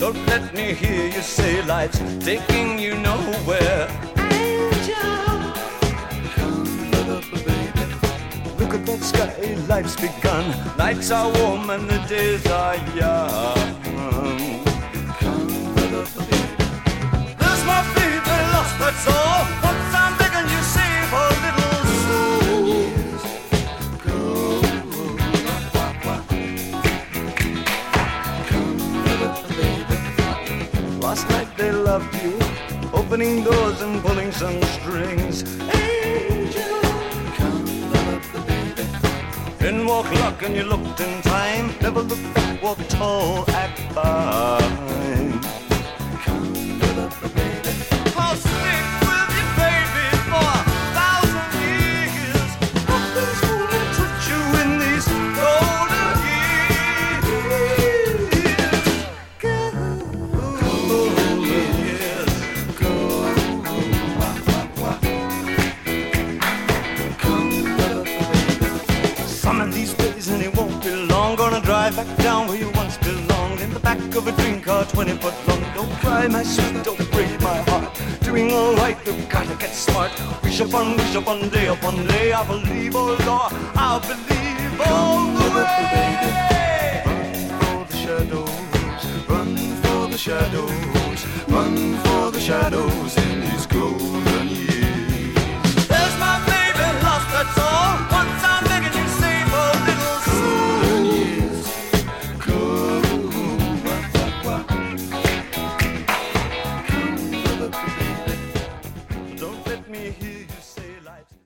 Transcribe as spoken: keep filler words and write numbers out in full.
Don't let me hear you say life's taking you nowhere. Angel, come up, baby. Look at that sky, life's begun. Nights are warm and the days are young. Come up, baby. There's my baby lost, that's all. Once I'm begging you, save a little soul. Go, come up, baby. Last night they loved you, opening doors and pulling some strings. Angel, come up, baby. Didn't walk luck and you looked in time. Never looked back, walk tall, act fine. Come up, baby. I'll stick with you, baby, for a thousand years. Nothing's gonna touch you in these golden years. Golden years. Some of these days and it won't be long. Gonna drive back down where you once belonged. In the back of a dream car, twenty foot long. Don't cry, my sweet, don't break my heart. Doing alright, we've gotta get smart. Wish upon, wish upon, day upon day. I believe, oh Lord, I believe all the way. Run for the shadows, run for the shadows, run for the shadows in these golden years.